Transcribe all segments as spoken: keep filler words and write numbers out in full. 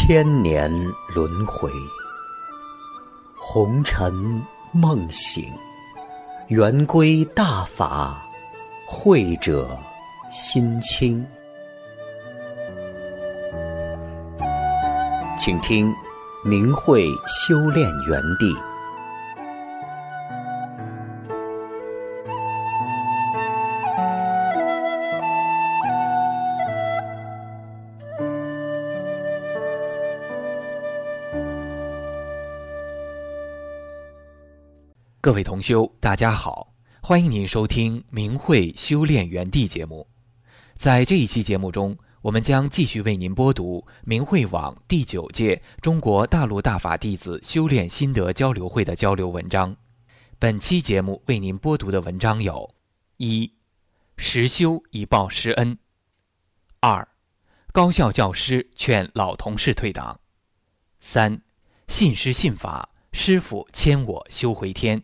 千年轮回，红尘梦醒，圆归大法，慧者心清。请听明慧修炼园地。 各位同修，大家好，欢迎您收听明慧修炼园地节目。在这一期节目中，我们将继续为您播读明慧网第九届中国大陆大法弟子修炼心得交流会的交流文章。本期节目为您播读的文章有：一、实修以报师恩；二、高校教师劝老同事退党；三、信师信法，师父牵我修回天。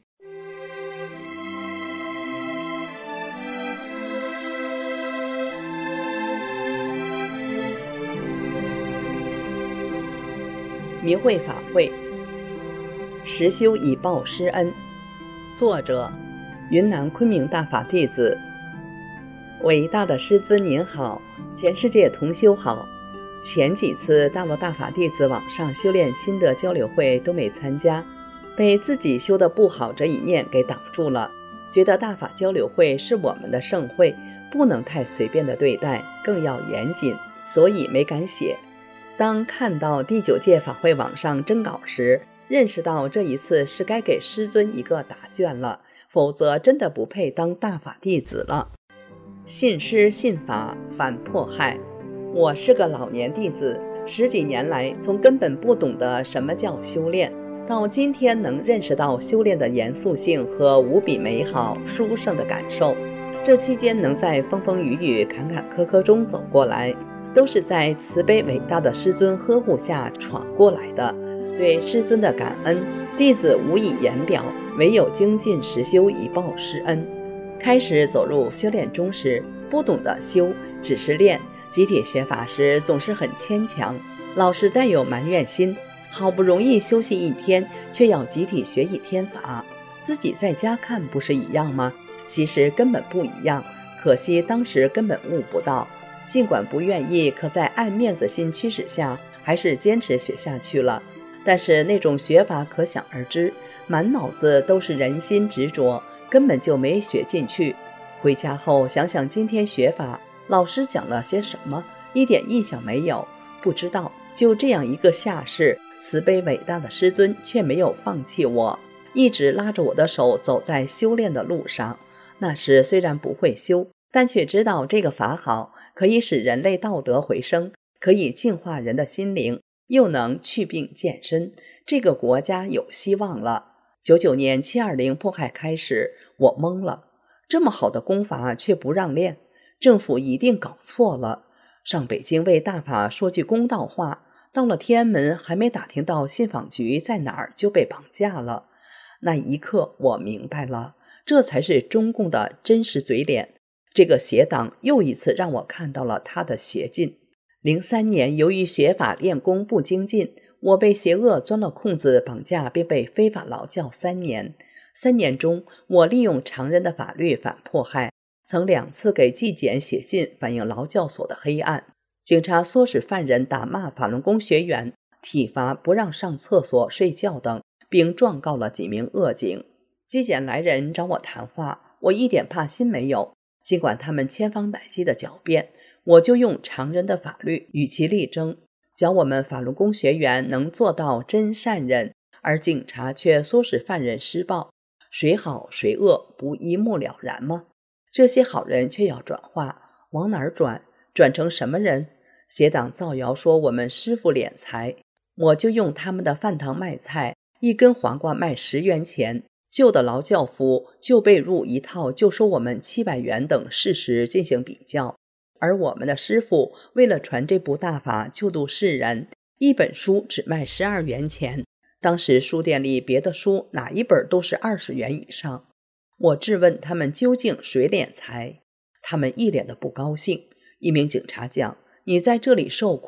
明慧法会，实修以报师恩。作者：云南昆明大法弟子。伟大的师尊您好，全世界同修好。前几次大陆大法弟子网上修炼心得交流会都没参加，被自己修得不好这一念给挡住了，觉得大法交流会是我们的盛会，不能太随便的对待，更要严谨，所以没敢写。当看到第九届法会网上征稿时，认识到这一次是该给师尊一个答卷了，否则真的不配当大法弟子了。信师信法，反迫害。我是个老年弟子，十几年来从根本不懂得什么叫修炼，到今天能认识到修炼的严肃性和无比美好殊胜的感受。这期间能在风风雨雨坎坎坷坷中走过来，都是在慈悲伟大的师尊呵护下闯过来的，对师尊的感恩，弟子无以言表，唯有精进实修以报师恩。开始走入修炼中时，不懂得修，只是练，集体学法时总是很牵强，老是带有埋怨心，好不容易休息一天，却要集体学一天法，自己在家看不是一样吗？其实根本不一样，可惜当时根本悟不到。尽管不愿意，可在爱面子心驱使下，还是坚持学下去了。但是那种学法可想而知，满脑子都是人心执着，根本就没学进去。回家后想想今天学法，老师讲了些什么，一点印象没有，不知道。就这样一个下士，慈悲伟大的师尊却没有放弃我，一直拉着我的手走在修炼的路上。那时虽然不会修，但却知道这个法好，可以使人类道德回升，可以净化人的心灵，又能祛病健身，这个国家有希望了。九九年七二零迫害开始，我懵了，这么好的功法却不让练，政府一定搞错了。上北京为大法说句公道话，到了天安门还没打听到信访局在哪儿就被绑架了。那一刻我明白了，这才是中共的真实嘴脸。这个邪党又一次让我看到了他的邪劲。零三年，由于学法练功不精进，我被邪恶钻了空子绑架，并被非法劳教三年。三年中，我利用常人的法律反迫害，曾两次给纪检写信反映劳教所的黑暗。警察唆使犯人打骂法轮功学员，体罚不让上厕所、睡觉等，并状告了几名恶警。纪检来人找我谈话，我一点怕心没有。尽管他们千方百计的狡辩，我就用常人的法律与其力争，教我们法轮功学员能做到真善忍，而警察却唆使犯人施暴，谁好谁恶不一目了然吗？这些好人却要转化，往哪儿转？转成什么人？邪党造谣说我们师父敛财，我就用他们的饭堂卖菜，一根黄瓜卖十元钱，旧的劳教服、旧被褥一套就收我们七百元等事实进行比较。而我们的师父为了传这部大法救度世人，一本书只卖十二元钱，当时书店里别的书哪一本都是二十元以上。我质问他们究竟谁敛财，他们一脸的不高兴。一名警察讲，你在这里受苦，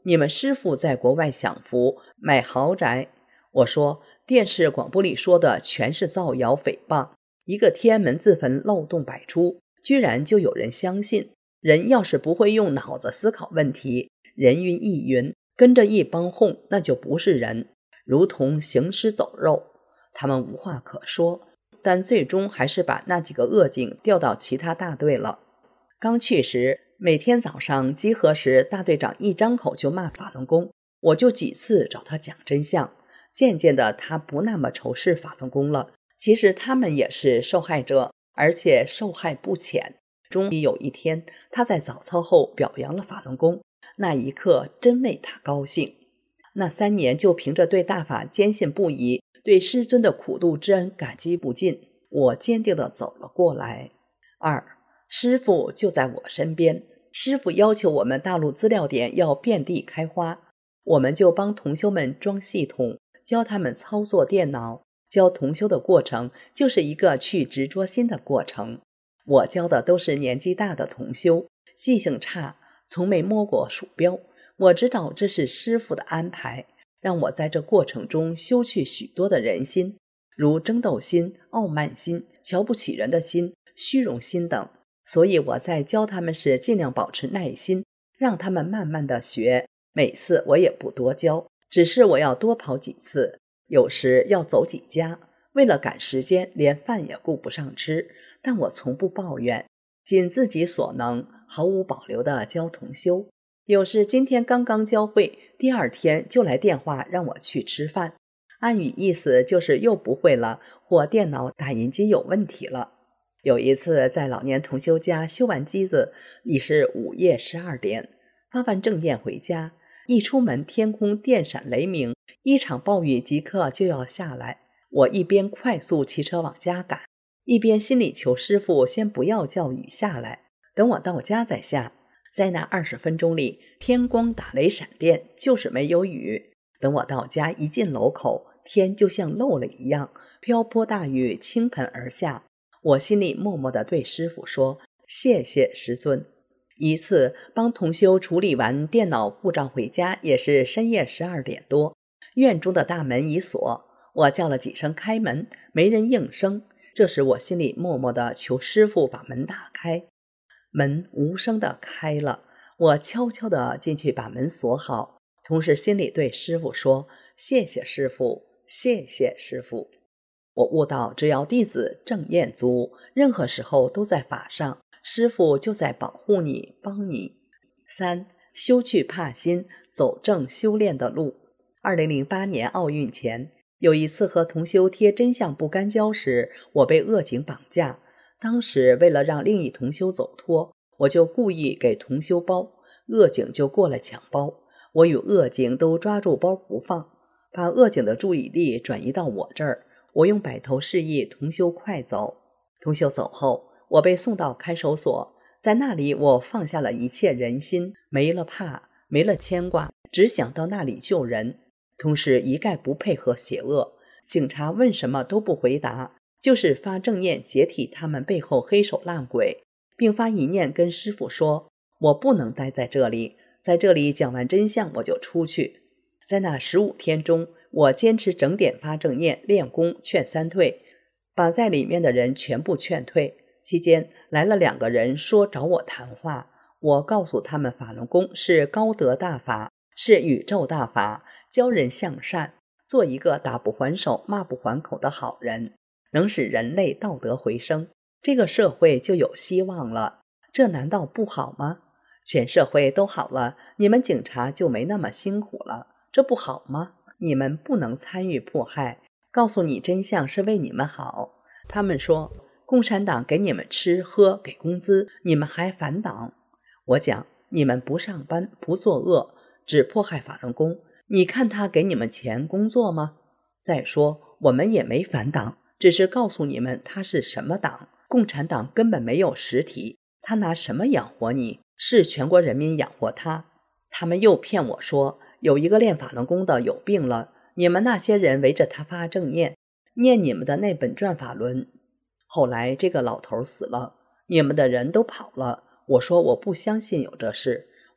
你们师父在国外享福，买豪宅。我说，电视广播里说的全是造谣诽谤，一个天安门自焚漏洞百出，居然就有人相信。人要是不会用脑子思考问题，人云亦云，跟着一帮哄，那就不是人，如同行尸走肉。他们无话可说，但最终还是把那几个恶警调到其他大队了。刚去时，每天早上集合时，大队长一张口就骂法轮功，我就几次找他讲真相。渐渐的，他不那么仇视法轮功了。其实他们也是受害者，而且受害不浅。终于有一天，他在早操后表扬了法轮功，那一刻真为他高兴。那三年就凭着对大法坚信不疑，对师尊的苦度之恩感激不尽，我坚定地走了过来。二，师父就在我身边。师父要求我们大陆资料点要遍地开花，我们就帮同修们装系统，教他们操作电脑。教同修的过程就是一个去执着心的过程。我教的都是年纪大的同修，记性差，从没摸过鼠标。我知道这是师父的安排，让我在这过程中修去许多的人心，如争斗心、傲慢心、瞧不起人的心、虚荣心等。所以我在教他们时尽量保持耐心，让他们慢慢的学。每次我也不多教，只是我要多跑几次，有时要走几家，为了赶时间连饭也顾不上吃，但我从不抱怨，尽自己所能，毫无保留地教同修。有时今天刚刚教会，第二天就来电话让我去吃饭，暗语意思就是又不会了，或电脑打印机有问题了。有一次在老年同修家修完机子，已是午夜十二点，发完正念回家，一出门天空电闪雷鸣，一场暴雨即刻就要下来。我一边快速骑车往家赶，一边心里求师父先不要叫雨下来，等我到家再下。在那二十分钟里，天光打雷闪电，就是没有雨。等我到家一进楼口，天就像漏了一样，瓢泼大雨倾盆而下。我心里默默地对师父说，谢谢师尊。一次帮同修处理完电脑故障回家，也是深夜十二点多，院中的大门已锁，我叫了几声开门，没人应声。这时我心里默默地求师父把门打开，门无声地开了，我悄悄地进去把门锁好，同时心里对师父说，谢谢师父，谢谢师父。我悟到，只要弟子正念足，任何时候都在法上，师父就在保护你，帮你。三，修去怕心，走正修炼的路。二零零八年奥运前，有一次和同修贴真相不干胶时，我被恶警绑架。当时为了让另一同修走脱，我就故意给同修包，恶警就过来抢包。我与恶警都抓住包不放，把恶警的注意力转移到我这儿。我用摆头示意同修快走。同修走后，我被送到看守所，在那里我放下了一切人心，没了怕，没了牵挂，只想到那里救人，同时一概不配合邪恶。警察问什么都不回答，就是发正念解体他们背后黑手烂鬼，并发一念跟师父说，我不能待在这里，在这里讲完真相我就出去。在那十五天中，我坚持整点发正念，练功，劝三退，把在里面的人全部劝退。期间来了两个人说找我谈话，我告诉他们法轮功是高德大法，是宇宙大法，教人向善，做一个打不还手骂不还口的好人，能使人类道德回升，这个社会就有希望了。这难道不好吗？全社会都好了，你们警察就没那么辛苦了，这不好吗？你们不能参与迫害，告诉你真相是为你们好。他们说共产党给你们吃喝给工资，你们还反党。我讲你们不上班不作恶，只迫害法轮功，你看他给你们钱工作吗？再说我们也没反党，只是告诉你们他是什么党。共产党根本没有实体，他拿什么养活你？是全国人民养活他。他们又骗我说有一个练法轮功的有病了，你们那些人围着他发正念，念你们的那本转法轮。后来这个老头死了，你们的人都跑了。我说我不相信有这事，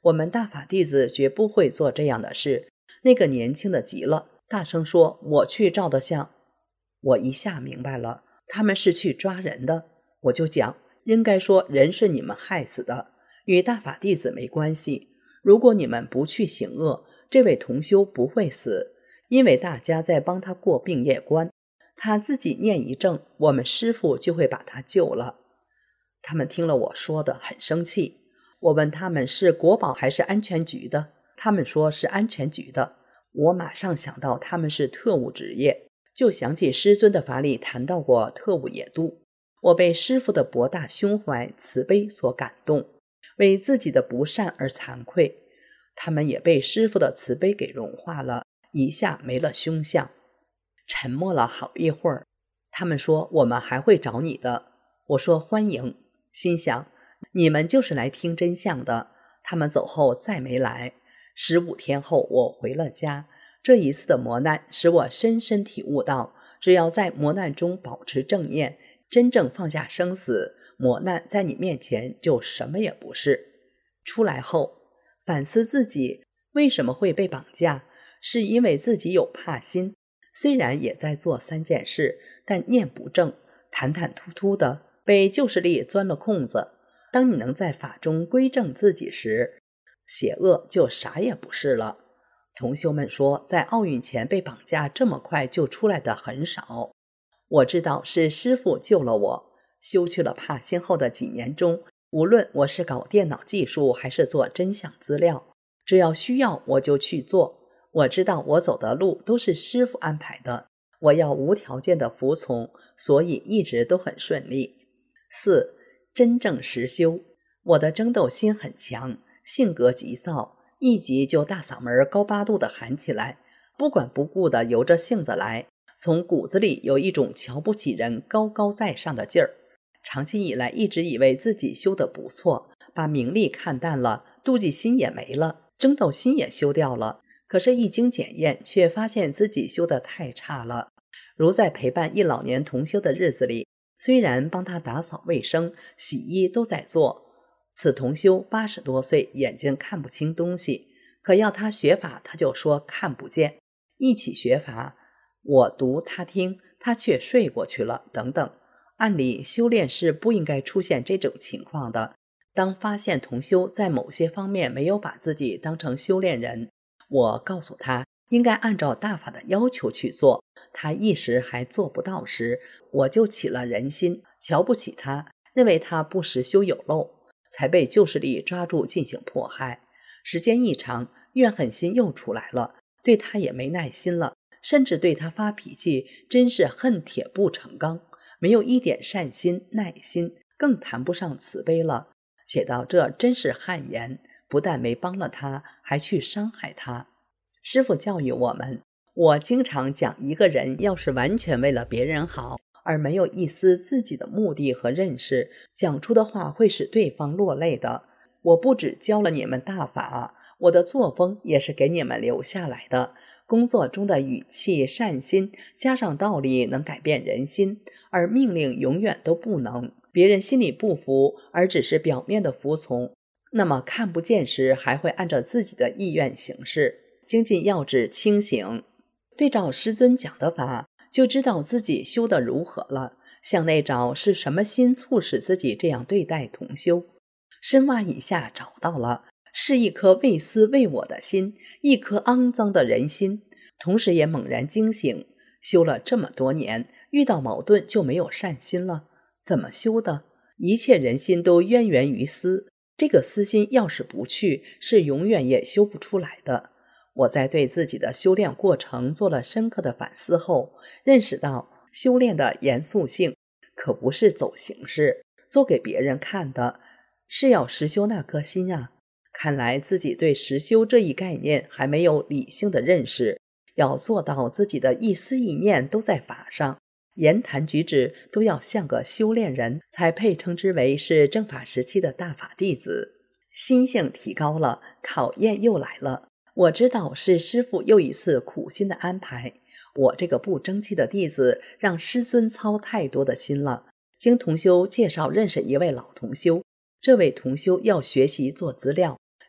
我们大法弟子绝不会做这样的事。那个年轻的急了，大声说，我去照的相。我一下明白了，他们是去抓人的。我就讲，应该说人是你们害死的，与大法弟子没关系。如果你们不去行恶，这位同修不会死，因为大家在帮他过病业关，他自己念一正，我们师父就会把他救了。他们听了我说的很生气，我问他们是国保还是安全局的，他们说是安全局的。我马上想到他们是特务职业，就想起师尊的法里谈到过特务野渡。我被师父的博大胸怀慈悲所感动，为自己的不善而惭愧。他们也被师父的慈悲给融化了，一下没了凶相。沉默了好一会儿，他们说我们还会找你的。我说欢迎，心想你们就是来听真相的。他们走后再没来。十五天后我回了家。这一次的磨难使我深深体悟到，只要在磨难中保持正念，真正放下生死，磨难在你面前就什么也不是。出来后反思自己为什么会被绑架，是因为自己有怕心，虽然也在做三件事，但念不正，坦坦突突的被旧势力钻了空子。当你能在法中归正自己时，邪恶就啥也不是了。同修们说，在奥运前被绑架这么快就出来的很少。我知道是师父救了我。修去了怕心后的几年中，无论我是搞电脑技术还是做真相资料，只要需要我就去做。我知道我走的路都是师父安排的，我要无条件的服从，所以一直都很顺利。四、真正实修。我的争斗心很强，性格急躁，一急就大嗓门高八度的喊起来，不管不顾的由着性子来，从骨子里有一种瞧不起人高高在上的劲儿。长期以来一直以为自己修得不错，把名利看淡了，妒忌心也没了，争斗心也修掉了。可是一经检验，却发现自己修得太差了。如在陪伴一老年同修的日子里，虽然帮他打扫卫生、洗衣都在做，此同修八十多岁，眼睛看不清东西，可要他学法，他就说看不见。一起学法，我读他听，他却睡过去了，等等。按理修炼是不应该出现这种情况的。当发现同修在某些方面没有把自己当成修炼人，我告诉他应该按照大法的要求去做，他一时还做不到时，我就起了人心，瞧不起他，认为他不实修有漏，才被旧势力抓住进行迫害。时间一长，怨恨心又出来了，对他也没耐心了，甚至对他发脾气，真是恨铁不成钢，没有一点善心耐心，更谈不上慈悲了。写到这真是汗颜，不但没帮了他，还去伤害他。师父教育我们，我经常讲，一个人要是完全为了别人好，而没有一丝自己的目的和认识，讲出的话会使对方落泪的。我不只教了你们大法，我的作风也是给你们留下来的。工作中的语气、善心加上道理能改变人心，而命令永远都不能。别人心里不服，而只是表面的服从，那么看不见时还会按照自己的意愿行事。精进要旨清醒，对照师尊讲的法，就知道自己修得如何了。向内找是什么心促使自己这样对待同修，深挖一下找到了，是一颗为私为我的心，一颗肮脏的人心。同时也猛然惊醒，修了这么多年，遇到矛盾就没有善心了，怎么修的？一切人心都渊源于私，这个私心要是不去，是永远也修不出来的。我在对自己的修炼过程做了深刻的反思后，认识到修炼的严肃性可不是走形式，做给别人看的，是要实修那颗心啊。看来自己对实修这一概念还没有理性的认识，要做到自己的一思一念都在法上，言谈举止都要像个修炼人，才配称之为是正法时期的大法弟子。心性提高了，考验又来了。我知道是师父又一次苦心的安排，我这个不争气的弟子让师尊操太多的心了。经同修介绍认识一位老同修，这位同修要学习做资料，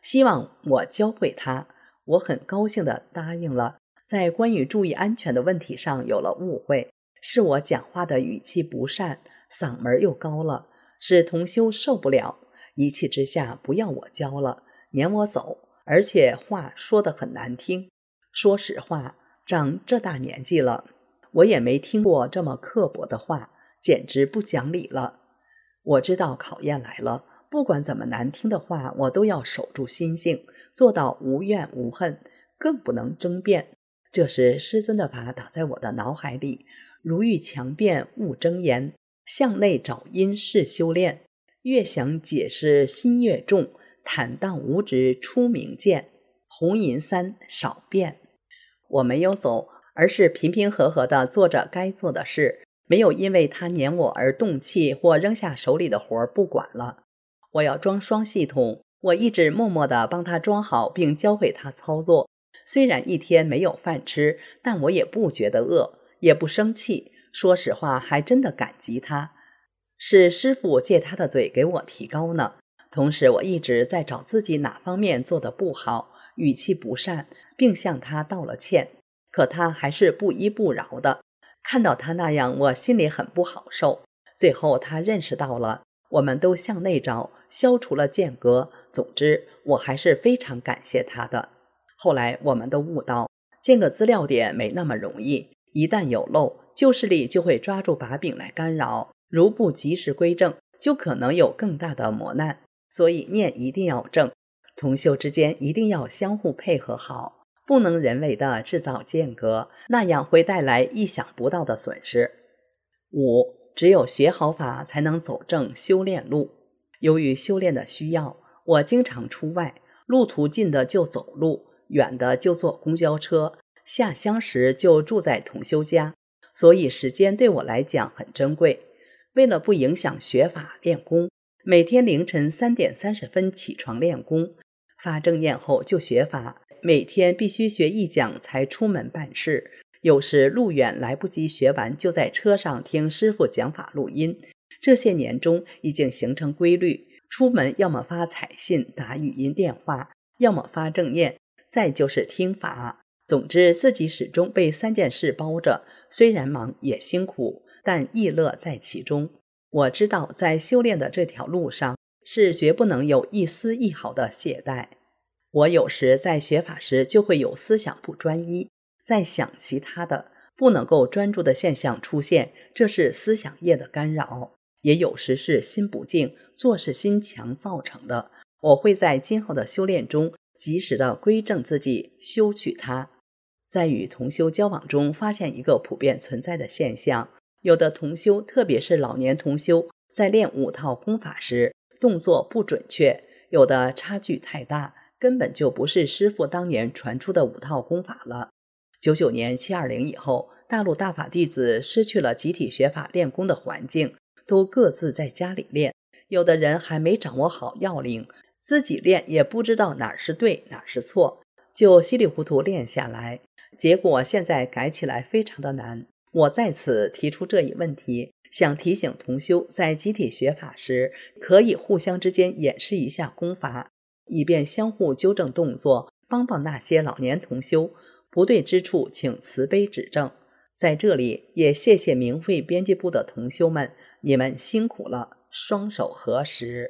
希望我教会他。我很高兴地答应了。在关于注意安全的问题上有了误会，是我讲话的语气不善，嗓门又高了，使同修受不了，一气之下不要我教了，撵我走，而且话说得很难听。说实话，长这大年纪了，我也没听过这么刻薄的话，简直不讲理了。我知道考验来了，不管怎么难听的话，我都要守住心性，做到无怨无恨，更不能争辩。这时师尊的法打在我的脑海里，如遇强辩勿争言，向内找因是修炼，越想解释心越重，坦荡无执出明见，红银三少变。我没有走，而是平平和和地做着该做的事，没有因为他撵我而动气或扔下手里的活不管了。我要装双系统，我一直默默地帮他装好并教会他操作。虽然一天没有饭吃，但我也不觉得饿，也不生气，说实话还真的感激他，是师父借他的嘴给我提高呢。同时我一直在找自己哪方面做得不好，语气不善，并向他道了歉，可他还是不依不饶的。看到他那样，我心里很不好受。最后他认识到了，我们都向内找，消除了间隔。总之我还是非常感谢他的。后来我们都悟到，建个资料点没那么容易，一旦有漏，旧势力就会抓住把柄来干扰，如不及时归正，就可能有更大的磨难。所以念一定要正，同修之间一定要相互配合好，不能人为的制造间隔，那样会带来意想不到的损失。五，只有学好法才能走正修炼路。由于修炼的需要，我经常出外，路途近的就走路，远的就坐公交车，下乡时就住在同修家，所以时间对我来讲很珍贵。为了不影响学法练功，每天凌晨三点三十分起床练功，发正念后就学法，每天必须学一讲才出门办事。有时路远来不及学完，就在车上听师父讲法录音。这些年中已经形成规律，出门要么发彩信打语音电话，要么发正念，再就是听法。总之自己始终被三件事包着，虽然忙也辛苦，但亦乐在其中。我知道在修炼的这条路上，是绝不能有一丝一毫的懈怠。我有时在学法时就会有思想不专一，在想其他的不能够专注的现象出现，这是思想业的干扰。也有时是心不静，做事心强造成的。我会在今后的修炼中及时的归正自己，修取它。在与同修交往中发现一个普遍存在的现象，有的同修，特别是老年同修，在练五套功法时动作不准确，有的差距太大，根本就不是师父当年传出的五套功法了。九九年七二零以后，大陆大法弟子失去了集体学法练功的环境，都各自在家里练，有的人还没掌握好要领，自己练也不知道哪儿是对哪儿是错，就稀里糊涂练下来，结果现在改起来非常的难。我在此提出这一问题，想提醒同修在集体学法时，可以互相之间演示一下功法，以便相互纠正动作，帮帮那些老年同修，不对之处请慈悲指正。在这里也谢谢明慧编辑部的同修们，你们辛苦了，双手合十。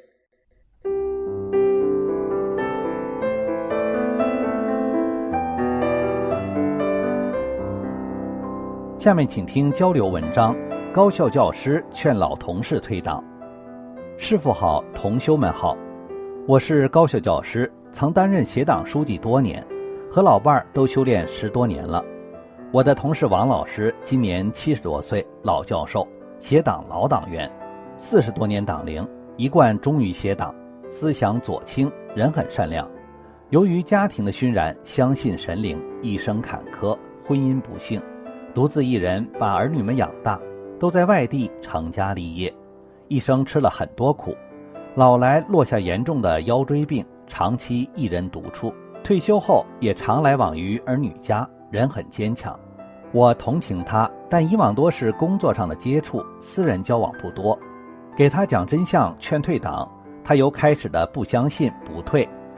下面请听交流文章，高校教师劝老同事退党。师父好，同修们好，我是高校教师，曾担任协党书记多年，和老伴儿都修炼十多年了。我的同事王老师今年七十多岁，老教授，协党老党员，四十多年党龄，一贯忠于协党，思想左倾，人很善良。由于家庭的熏染，相信神灵，一生坎坷，婚姻不幸，独自一人把儿女们养大，都在外地成家立业，一生吃了很多苦，老来落下严重的腰椎病，长期一人独处，退休后也常来往于儿女家，人很坚强。我同情他，但以往多是工作上的接触，私人交往不多。给他讲真相，劝退党，他由开始的不相信不退，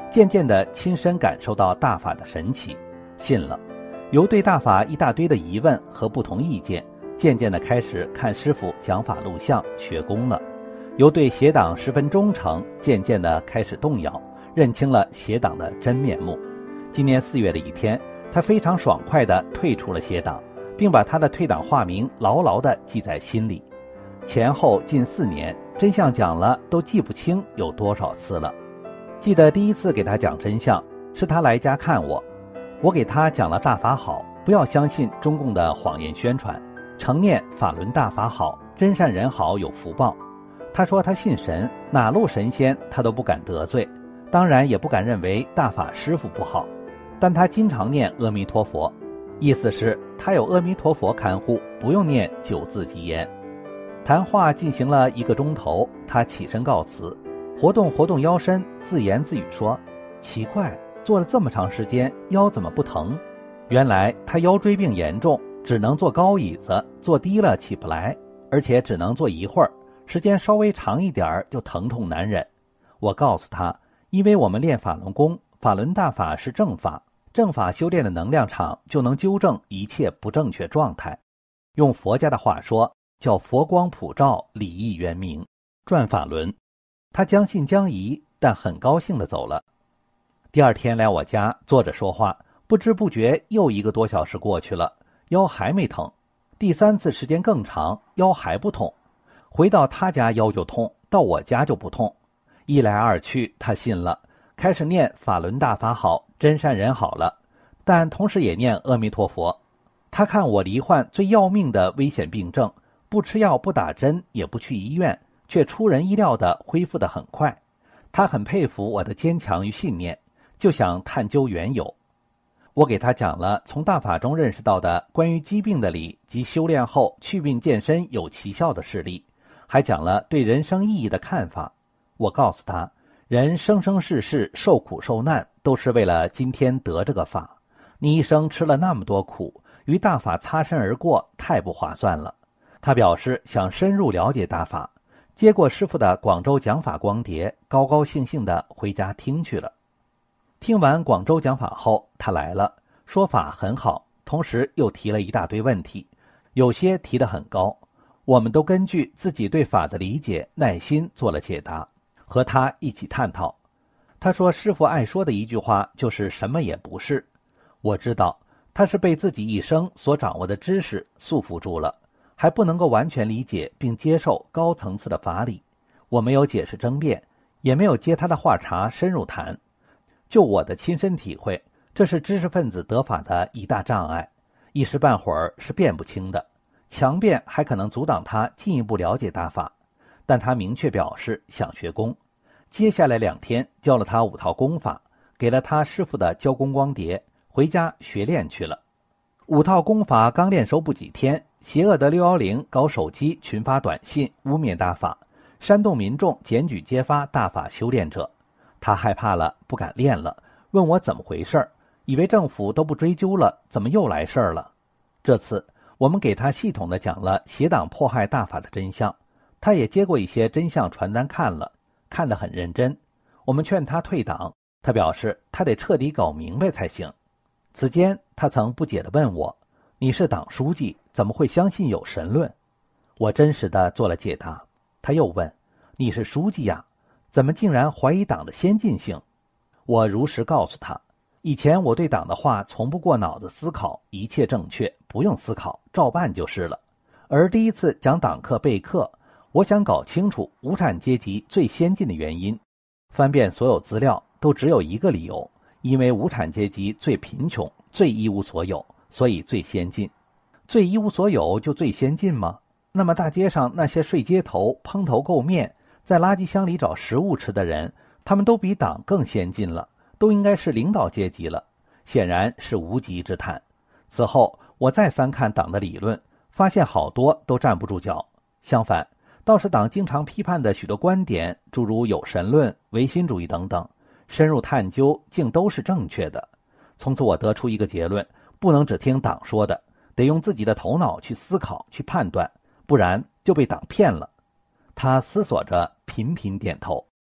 渐渐地亲身感受到大法的神奇，信了。由对大法一大堆的疑问和不同意见，渐渐地开始看师父讲法录像学功了。由对邪党十分忠诚，渐渐地开始动摇，认清了邪党的真面目。今年四月的一天，他非常爽快地退出了邪党，并把他的退党化名牢牢地记在心里。前后近四年，真相讲了都记不清有多少次了。记得第一次给他讲真相，是他来家看我，我给他讲了大法好，不要相信中共的谎言宣传，诚念法轮大法好，真善人好，有福报。他说他信神，哪路神仙他都不敢得罪，当然也不敢认为大法师父不好，但他经常念阿弥陀佛，意思是他有阿弥陀佛看护，不用念九字真言。谈话进行了一个钟头，他起身告辞，活动活动腰身，自言自语说：奇怪，坐了这么长时间，腰怎么不疼？原来他腰椎病严重，只能坐高椅子，坐低了起不来，而且只能坐一会儿，时间稍微长一点就疼痛难忍。我告诉他，因为我们练法轮功，法轮大法是正法，正法修炼的能量场就能纠正一切不正确状态。用佛家的话说，叫佛光普照，理义圆明，转法轮。他将信将疑，但很高兴地走了。第二天来我家坐着说话，不知不觉又一个多小时过去了，腰还没疼。第三次时间更长，腰还不痛。回到他家腰就痛，到我家就不痛。一来二去，他信了，开始念法轮大法好，真善人好了，但同时也念阿弥陀佛。他看我罹患最要命的危险病症，不吃药不打针也不去医院，却出人意料地恢复得很快。他很佩服我的坚强与信念，就想探究缘由。我给他讲了从大法中认识到的关于疾病的理及修炼后祛病健身有奇效的事例，还讲了对人生意义的看法。我告诉他，人生生世世受苦受难，都是为了今天得这个法。你一生吃了那么多苦，与大法擦身而过，太不划算了。他表示想深入了解大法，接过师父的广州讲法光碟，高高兴兴地回家听去了。听完广州讲法后，他来了，说法很好，同时又提了一大堆问题，有些提得很高，我们都根据自己对法的理解耐心做了解答，和他一起探讨。他说师父爱说的一句话就是什么也不是。我知道他是被自己一生所掌握的知识束缚住了，还不能够完全理解并接受高层次的法理。我没有解释争辩，也没有接他的话茬深入谈。就我的亲身体会，这是知识分子得法的一大障碍，一时半会儿是辩不清的，强辩还可能阻挡他进一步了解大法。但他明确表示想学功，接下来两天教了他五套功法，给了他师父的教功光碟，回家学练去了。五套功法刚练熟不几天，邪恶的六一零搞手机群发短信污蔑大法，煽动民众检举揭发大法修炼者。他害怕了，不敢练了，问我怎么回事，以为政府都不追究了，怎么又来事儿了？这次我们给他系统地讲了邪党迫害大法的真相，他也接过一些真相传单看了，看得很认真。我们劝他退党，他表示他得彻底搞明白才行。此间他曾不解地问我，你是党书记，怎么会相信有神论？我真实地做了解答。他又问，你是书记呀，怎么竟然怀疑党的先进性？我如实告诉他，以前我对党的话从不过脑子思考，一切正确，不用思考，照办就是了。而第一次讲党课备课，我想搞清楚无产阶级最先进的原因，翻遍所有资料都只有一个理由，因为无产阶级最贫穷，最一无所有，所以最先进。最一无所有就最先进吗？那么大街上那些睡街头、蓬头垢面，在垃圾箱里找食物吃的人，他们都比党更先进了，都应该是领导阶级了，显然是无稽之谈。此后我再翻看党的理论，发现好多都站不住脚，相反，倒是党经常批判的许多观点，诸如有神论、唯心主义等等，深入探究竟都是正确的。从此我得出一个结论，不能只听党说的，得用自己的头脑去思考去判断，不然就被党骗了。他思索着频频点头。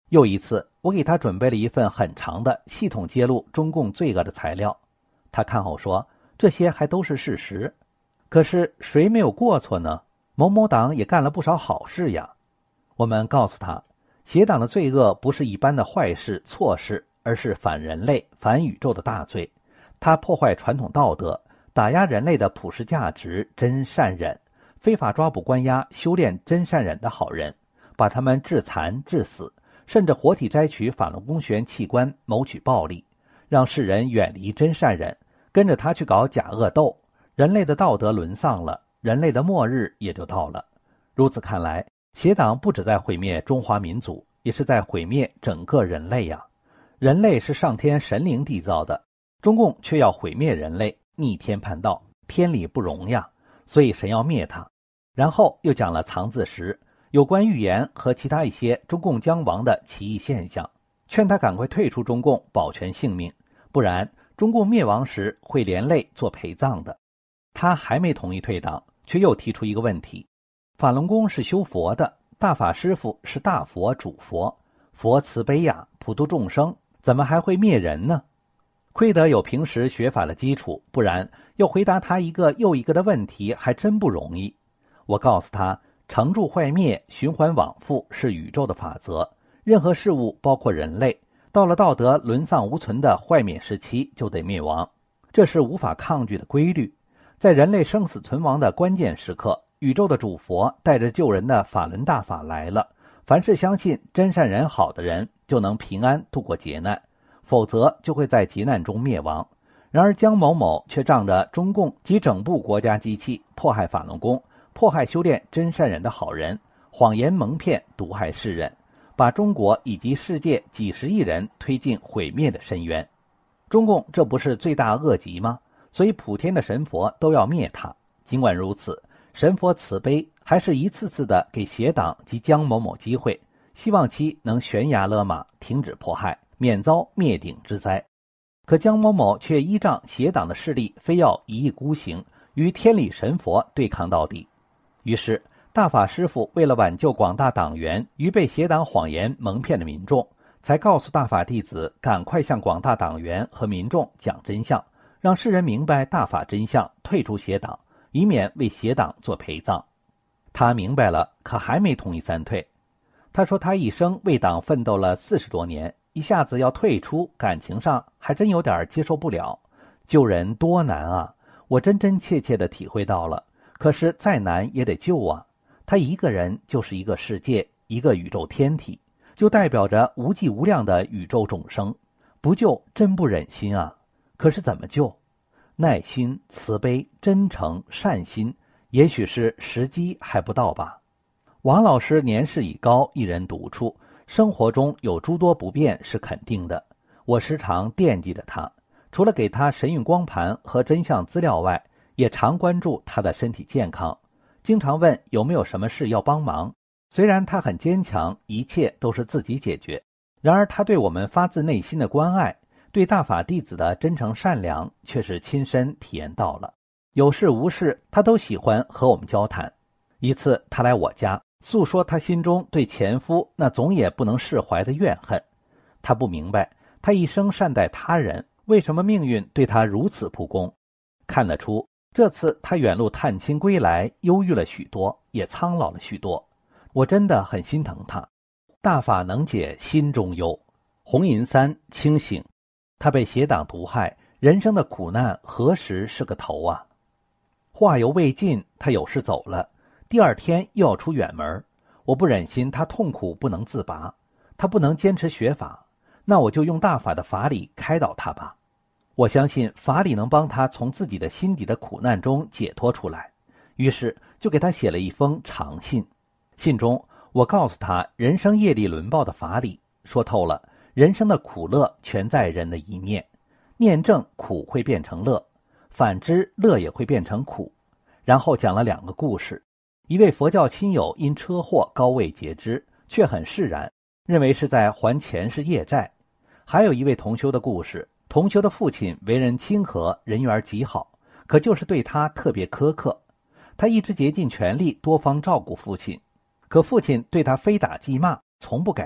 又一次，我给他准备了一份很长的系统揭露中共罪恶的材料，他看后说，这些还都是事实。可是谁没有过错呢？某某党也干了不少好事呀。我们告诉他，邪党的罪恶不是一般的坏事错事，而是反人类反宇宙的大罪。它破坏传统道德，打压人类的普世价值真善忍，非法抓捕关押修炼真善忍的好人，把他们致残致死，甚至活体摘取法轮功学员器官谋取暴利，让世人远离真善忍，跟着他去搞假恶斗，人类的道德沦丧了，人类的末日也就到了。如此看来，邪党不只在毁灭中华民族，也是在毁灭整个人类呀。人类是上天神灵缔造的，中共却要毁灭人类，逆天叛道，天理不容呀，所以神要灭他。然后又讲了藏字石有关预言和其他一些中共将亡的奇异现象，劝他赶快退出中共，保全性命，不然中共灭亡时会连累做陪葬的。他还没同意退党，却又提出一个问题，法轮功是修佛的，大法师父是大佛主佛，佛慈悲呀，普度众生，怎么还会灭人呢？亏得有平时学法的基础，不然要回答他一个又一个的问题还真不容易。我告诉他，成住坏灭，循环往复是宇宙的法则，任何事物包括人类，到了道德沦丧无存的坏灭时期就得灭亡，这是无法抗拒的规律。在人类生死存亡的关键时刻，宇宙的主佛带着救人的法轮大法来了，凡是相信真善人好的人就能平安度过劫难，否则就会在劫难中灭亡。然而江某某却仗着中共及整部国家机器迫害法轮功，迫害修炼真善人的好人，谎言蒙骗，毒害世人，把中国以及世界几十亿人推进毁灭的深渊。中共这不是罪大恶极吗？所以普天的神佛都要灭他。尽管如此，神佛慈悲，还是一次次的给邪党及江某某机会，希望其能悬崖勒马，停止迫害，免遭灭顶之灾。可江某某却依仗邪党的势力，非要一意孤行，与天理神佛对抗到底。于是大法师父为了挽救广大党员于被邪党谎言蒙骗的民众，才告诉大法弟子赶快向广大党员和民众讲真相，让世人明白大法真相，退出邪党，以免为邪党做陪葬。他明白了，可还没同意三退。他说他一生为党奋斗了四十多年，一下子要退出，感情上还真有点接受不了。救人多难啊，我真真切切地体会到了。可是再难也得救啊，他一个人就是一个世界，一个宇宙天体，就代表着无际无量的宇宙众生，不救真不忍心啊。可是怎么救？耐心、慈悲、真诚、善心，也许是时机还不到吧。王老师年事已高，一人独处，生活中有诸多不便是肯定的。我时常惦记着他，除了给他神韵光盘和真相资料外，也常关注他的身体健康，经常问有没有什么事要帮忙。虽然他很坚强，一切都是自己解决，然而他对我们发自内心的关爱，对大法弟子的真诚善良，却是亲身体验到了。有事无事，他都喜欢和我们交谈。一次他来我家，诉说他心中对前夫那总也不能释怀的怨恨。他不明白，他一生善待他人，为什么命运对他如此不公？看得出，这次他远路探亲归来，忧郁了许多，也苍老了许多。我真的很心疼他。大法能解心中忧，红银三清醒。他被邪党毒害，人生的苦难何时是个头啊？话犹未尽，他有事走了。第二天又要出远门，我不忍心他痛苦不能自拔，他不能坚持学法，那我就用大法的法理开导他吧。我相信法理能帮他从自己的心底的苦难中解脱出来，于是就给他写了一封长信。信中我告诉他人生业力轮报的法理，说透了人生的苦乐全在人的一念，念正苦会变成乐，反之乐也会变成苦。然后讲了两个故事，一位佛教亲友因车祸高位截肢，却很释然，认为是在还前世业债。还有一位同修的故事，同修的父亲为人亲和，人缘极好，可就是对他特别苛刻。他一直竭尽全力多方照顾父亲，可父亲对他非打即骂，从不改变，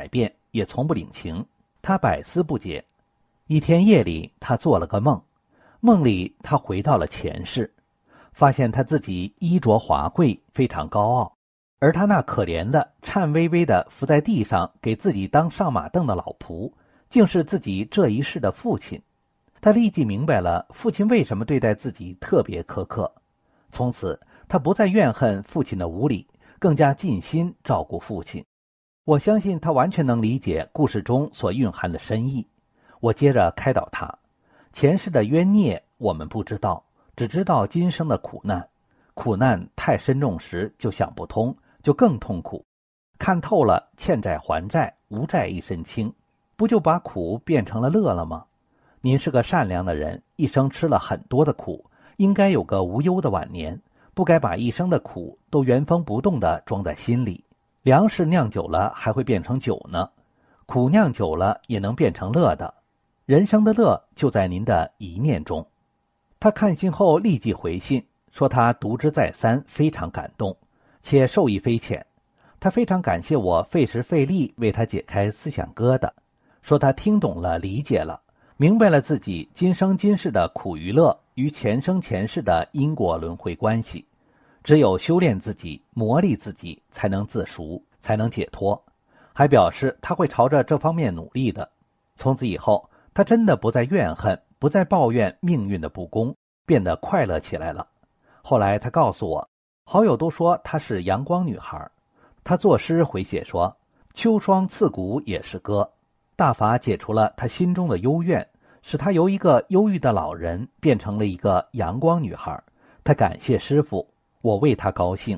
也从不领情，他百思不解。一天夜里，他做了个梦，梦里他回到了前世，发现他自己衣着华贵，非常高傲，而他那可怜的颤巍巍的伏在地上给自己当上马凳的老仆，竟是自己这一世的父亲。他立即明白了父亲为什么对待自己特别苛刻，从此他不再怨恨父亲的无礼，更加尽心照顾父亲。我相信他完全能理解故事中所蕴含的深意。我接着开导他，前世的冤孽我们不知道，只知道今生的苦难。苦难太深重时就想不通，就更痛苦。看透了，欠债还债，无债一身轻，不就把苦变成了乐了吗？您是个善良的人，一生吃了很多的苦，应该有个无忧的晚年，不该把一生的苦都原封不动地装在心里。粮食酿久了还会变成酒呢，苦酿久了也能变成乐的。人生的乐就在您的一念中。他看信后立即回信，说他读之再三，非常感动，且受益匪浅。他非常感谢我费时费力为他解开思想疙瘩，说他听懂了，理解了，明白了自己今生今世的苦与乐与前生前世的因果轮回关系。只有修炼自己，磨砺自己，才能自赎，才能解脱。还表示他会朝着这方面努力的。从此以后，他真的不再怨恨，不再抱怨命运的不公，变得快乐起来了。后来他告诉我，好友都说她是阳光女孩。他作诗回写说，秋霜刺骨也是歌。大法解除了他心中的幽怨，使他由一个忧郁的老人变成了一个阳光女孩。他感谢师父，我为他高兴。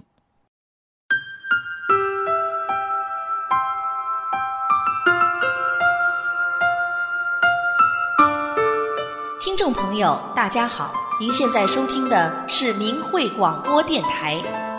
听众朋友大家好，您现在收听的是明慧广播电台。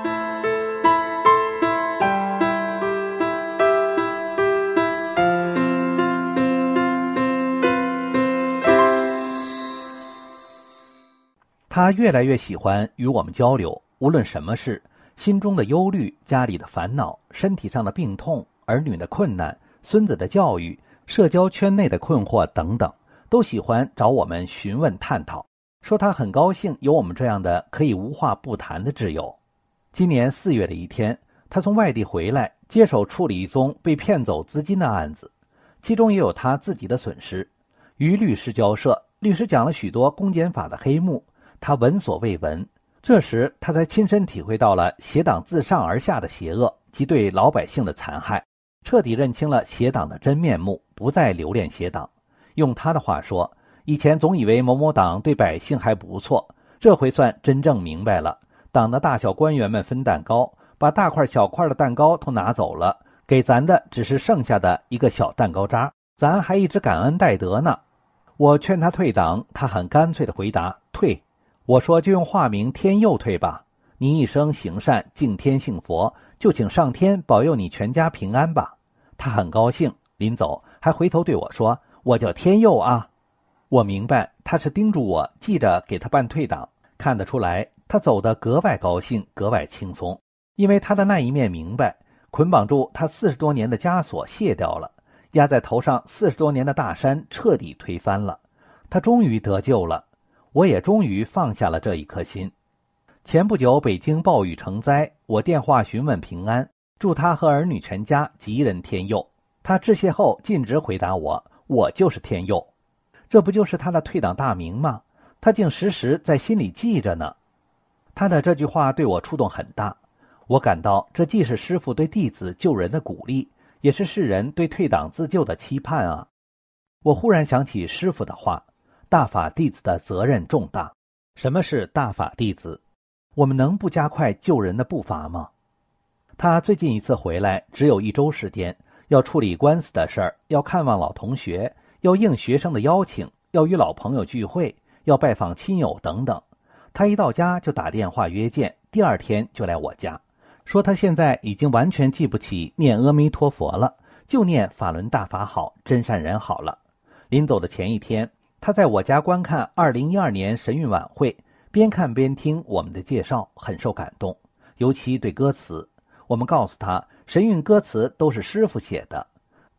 他越来越喜欢与我们交流，无论什么事，心中的忧虑、家里的烦恼、身体上的病痛、儿女的困难、孙子的教育、社交圈内的困惑等等，都喜欢找我们询问探讨，说他很高兴有我们这样的可以无话不谈的挚友。今年四月的一天，他从外地回来，接手处理一宗被骗走资金的案子，其中也有他自己的损失。与律师交涉，律师讲了许多公检法的黑幕，他闻所未闻。这时他才亲身体会到了邪党自上而下的邪恶及对老百姓的残害，彻底认清了邪党的真面目，不再留恋邪党。用他的话说，以前总以为某某党对百姓还不错，这回算真正明白了，党的大小官员们分蛋糕，把大块小块的蛋糕都拿走了，给咱的只是剩下的一个小蛋糕渣，咱还一直感恩戴德呢。我劝他退党，他很干脆地回答，退。我说就用化名天佑退吧，你一生行善，敬天信佛，就请上天保佑你全家平安吧。他很高兴，临走还回头对我说，我叫天佑啊。我明白他是叮嘱我记着给他办退党，看得出来他走得格外高兴，格外轻松，因为他的那一面明白，捆绑住他四十多年的枷锁卸掉了，压在头上四十多年的大山彻底推翻了，他终于得救了。我也终于放下了这一颗心。前不久北京暴雨成灾，我电话询问平安，祝他和儿女全家吉人天佑。他致谢后尽职回答我，我就是天佑。这不就是他的退党大名吗？他竟时时在心里记着呢。他的这句话对我触动很大，我感到这既是师父对弟子救人的鼓励，也是世人对退党自救的期盼啊。我忽然想起师父的话，大法弟子的责任重大。什么是大法弟子？我们能不加快救人的步伐吗？他最近一次回来只有一周时间，要处理官司的事儿，要看望老同学，要应学生的邀请，要与老朋友聚会，要拜访亲友等等。他一到家就打电话约见，第二天就来我家，说他现在已经完全记不起念阿弥陀佛了，就念法轮大法好，真善人好了。临走的前一天，他在我家观看二零一二年神韵晚会，边看边听我们的介绍，很受感动，尤其对歌词。我们告诉他，神韵歌词都是师父写的。他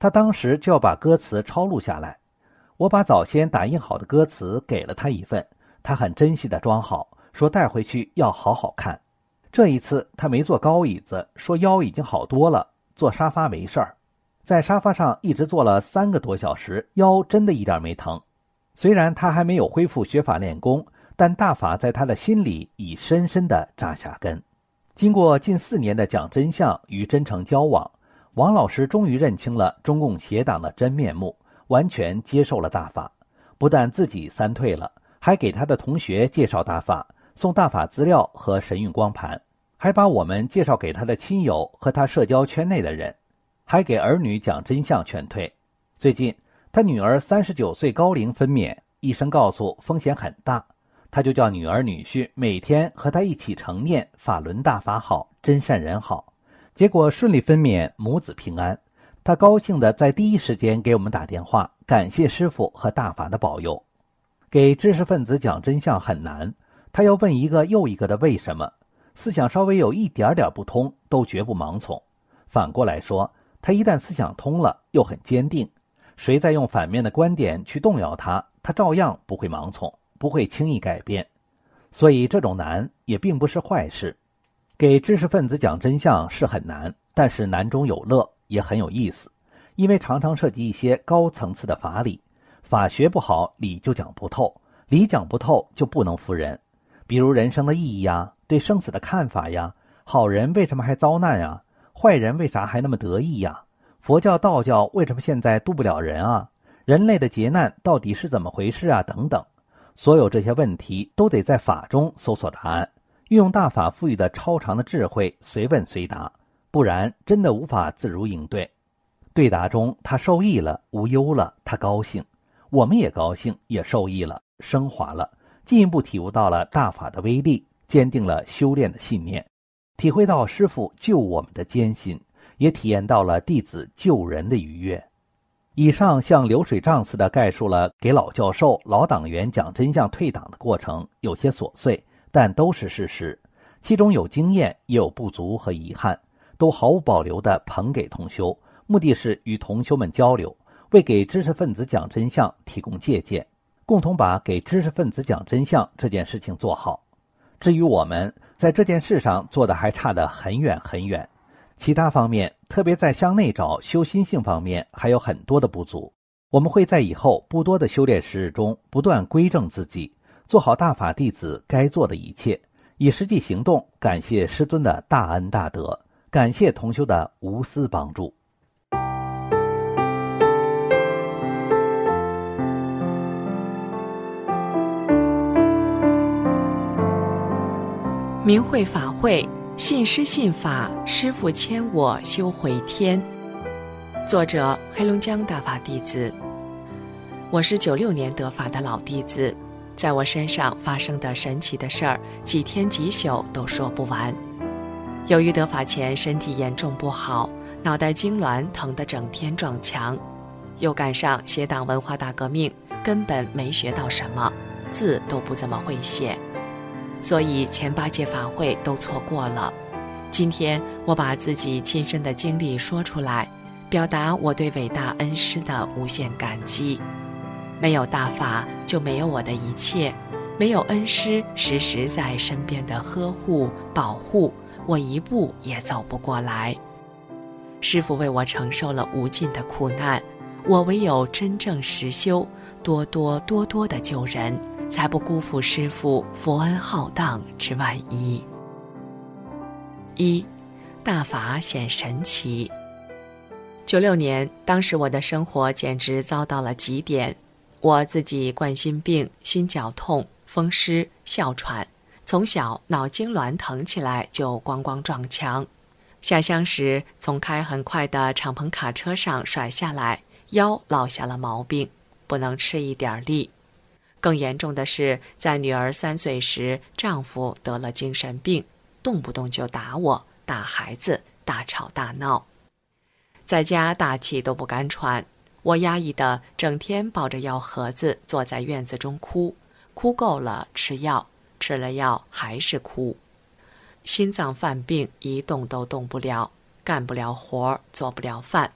他当时就要把歌词抄录下来。我把早先打印好的歌词给了他一份，他很珍惜地装好，说带回去要好好看。这一次他没坐高椅子，说腰已经好多了，坐沙发没事儿。在沙发上一直坐了三个多小时，腰真的一点没疼。虽然他还没有恢复学法练功，但大法在他的心里已深深地扎下根。经过近四年的讲真相与真诚交往，王老师终于认清了中共邪党的真面目，完全接受了大法，不但自己三退了，还给他的同学介绍大法，送大法资料和神韵光盘，还把我们介绍给他的亲友和他社交圈内的人，还给儿女讲真相劝退。最近他女儿三十九岁高龄分娩，医生告诉风险很大，他就叫女儿女婿每天和他一起承念法轮大法好，真善人好。结果顺利分娩，母子平安。他高兴地在第一时间给我们打电话，感谢师父和大法的保佑。给知识分子讲真相很难，他要问一个又一个的为什么，思想稍微有一点点不通都绝不盲从。反过来说，他一旦思想通了又很坚定，谁再用反面的观点去动摇他，他照样不会盲从，不会轻易改变。所以这种难也并不是坏事。给知识分子讲真相是很难，但是难中有乐，也很有意思，因为常常涉及一些高层次的法理，法学不好，理就讲不透，理讲不透就不能服人。比如人生的意义呀，对生死的看法呀，好人为什么还遭难呀，坏人为啥还那么得意呀，佛教道教为什么现在渡不了人啊，人类的劫难到底是怎么回事啊，等等。所有这些问题都得在法中搜索答案，运用大法赋予的超长的智慧，随问随答，不然真的无法自如应对。对答中他受益了，无忧了，他高兴，我们也高兴，也受益了，升华了，进一步体悟到了大法的威力，坚定了修炼的信念，体会到师父救我们的艰辛，也体验到了弟子救人的愉悦。以上像流水账似的概述了给老教授、老党员讲真相退党的过程，有些琐碎，但都是事实，其中有经验，也有不足和遗憾，都毫无保留地捧给同修，目的是与同修们交流，为给知识分子讲真相提供借鉴，共同把给知识分子讲真相这件事情做好。至于我们在这件事上做的还差得很远很远，其他方面，特别在向内找修心性方面还有很多的不足。我们会在以后不多的修炼时日中不断归正自己，做好大法弟子该做的一切，以实际行动感谢师尊的大恩大德，感谢同修的无私帮助。 明慧法会，信师信法，师父牵我修回天。作者：黑龙江大法弟子。我是九六年得法的老弟子，在我身上发生的神奇的事儿，几天几宿都说不完。由于得法前身体严重不好，脑袋痉挛，疼得整天撞墙，又赶上邪党文化大革命，根本没学到什么，字都不怎么会写。所以前八届法会都错过了。今天我把自己亲身的经历说出来，表达我对伟大恩师的无限感激。没有大法，就没有我的一切；没有恩师时时在身边的呵护保护，我一步也走不过来。师父为我承受了无尽的苦难，我唯有真正实修，多多多多的救人，才不辜负师父佛恩浩荡之万一。一，大法显神奇。九六年，当时我的生活简直遭到了极点，我自己冠心病、心绞痛、风湿、哮喘，从小脑痉挛疼起来就咣咣撞墙，下乡时从开很快的敞篷卡车上甩下来，腰落下了毛病，不能吃一点力。更严重的是，在女儿三岁时，丈夫得了精神病，动不动就打我、打孩子，大吵大闹。在家大气都不敢喘，我压抑的整天抱着药盒子坐在院子中哭，哭够了吃药，吃了药还是哭。心脏犯病，一动都动不了，干不了活，做不了饭。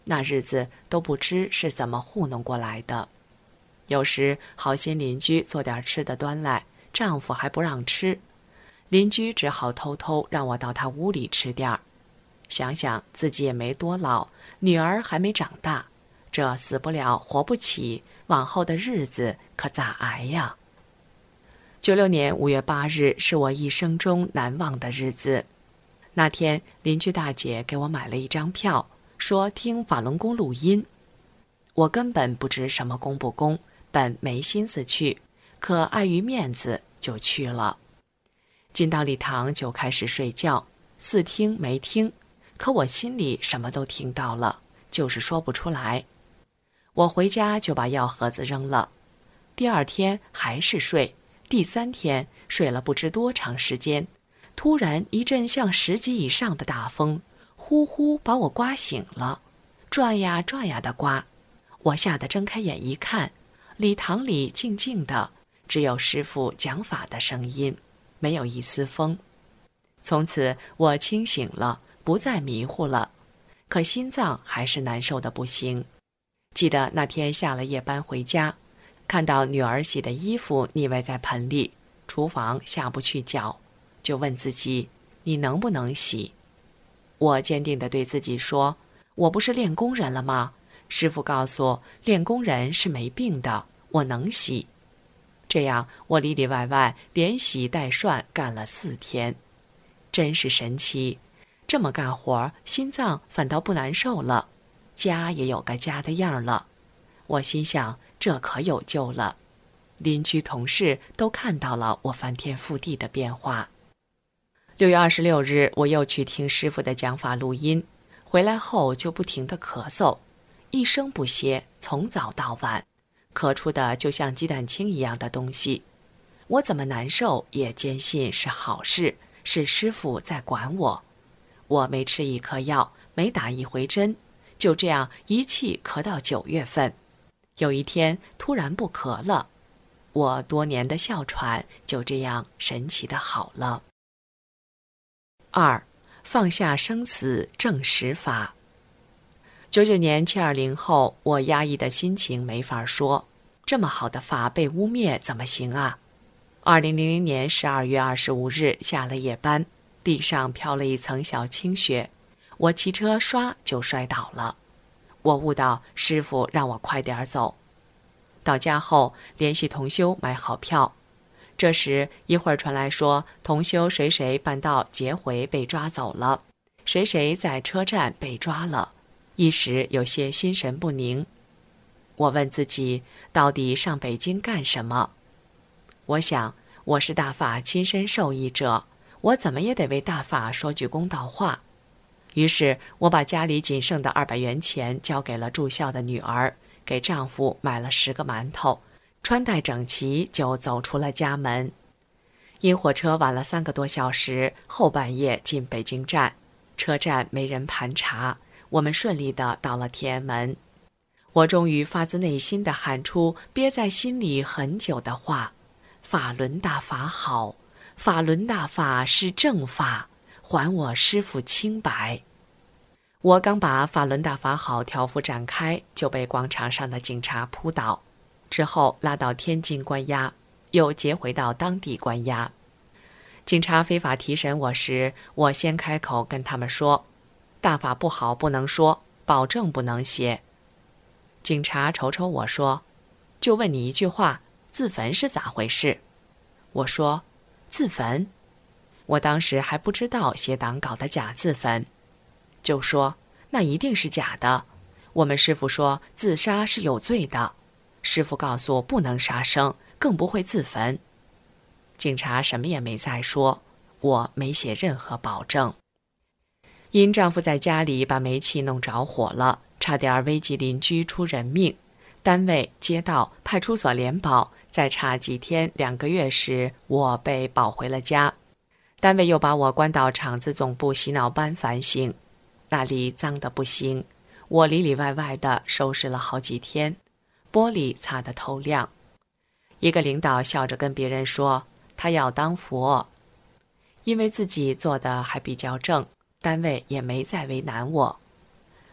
那日子都不知是怎么糊弄过来的。有时好心邻居做点吃的端来，丈夫还不让吃，邻居只好偷偷让我到他屋里吃点儿。想想自己也没多老，女儿还没长大，这死不了活不起，往后的日子可咋挨呀？九六年五月八日是我一生中难忘的日子。那天邻居大姐给我买了一张票，说听法轮功录音。我根本不知什么功不功，本没心思去，可碍于面子就去了。进到礼堂就开始睡觉，似听没听，可我心里什么都听到了，就是说不出来。我回家就把药盒子扔了。第二天还是睡，第三天睡了不知多长时间，突然一阵像十级以上的大风，呼呼把我刮醒了，转呀转呀的刮。我吓得睁开眼一看，礼堂里静静的，只有师父讲法的声音，没有一丝风。从此我清醒了，不再迷糊了，可心脏还是难受的不行。记得那天下了夜班回家，看到女儿洗的衣服腻歪在盆里，厨房下不去脚，就问自己，你能不能洗？我坚定地对自己说，我不是练功人了吗？师父告诉练功人是没病的，我能洗。这样我里里外外连洗带涮干了四天，真是神奇。这么干活，心脏反倒不难受了，家也有个家的样了。我心想，这可有救了。邻居同事都看到了我翻天覆地的变化。六月二十六日，我又去听师父的讲法录音，回来后就不停地咳嗽，一声不歇，从早到晚，咳出的就像鸡蛋清一样的东西。我怎么难受也坚信是好事，是师父在管我。我没吃一颗药，没打一回针，就这样一气咳到九月份。有一天突然不咳了，我多年的哮喘就这样神奇的好了。二，放下生死正实法。九九年七二零后，我压抑的心情没法说，这么好的法被污蔑怎么行啊？二零零零年十二月二十五日下了夜班，地上飘了一层小青雪，我骑车唰就摔倒了。我悟到师父让我快点走。到家后联系同修买好票，这时一会儿传来说同修谁谁半道劫回被抓走了，谁谁在车站被抓了，一时有些心神不宁。我问自己，到底上北京干什么？我想，我是大法亲身受益者，我怎么也得为大法说句公道话。于是我把家里仅剩的二百元钱交给了住校的女儿，给丈夫买了十个馒头，穿戴整齐就走出了家门。因火车晚了三个多小时，后半夜进北京站，车站没人盘查，我们顺利地到了天安门。我终于发自内心地喊出憋在心里很久的话：法轮大法好，法轮大法是正法，还我师父清白。我刚把法轮大法好条幅展开，就被广场上的警察扑倒，之后拉到天津关押，又劫回到当地关押。警察非法提审我时，我先开口跟他们说，大法不好不能说，保证不能写。警察瞅瞅我说，就问你一句话，自焚是咋回事？我说，自焚？我当时还不知道写党搞的假自焚，就说那一定是假的，我们师父说自杀是有罪的，师父告诉不能杀生，更不会自焚。警察什么也没再说，我没写任何保证。因丈夫在家里把煤气弄着火了，差点危及邻居出人命，单位、街道、派出所联保，再差几天两个月时，我被保回了家。单位又把我关到厂子总部洗脑班反省，那里脏得不行，我里里外外的收拾了好几天，玻璃擦得透亮。一个领导笑着跟别人说，他要当佛。因为自己做的还比较正，单位也没再为难我。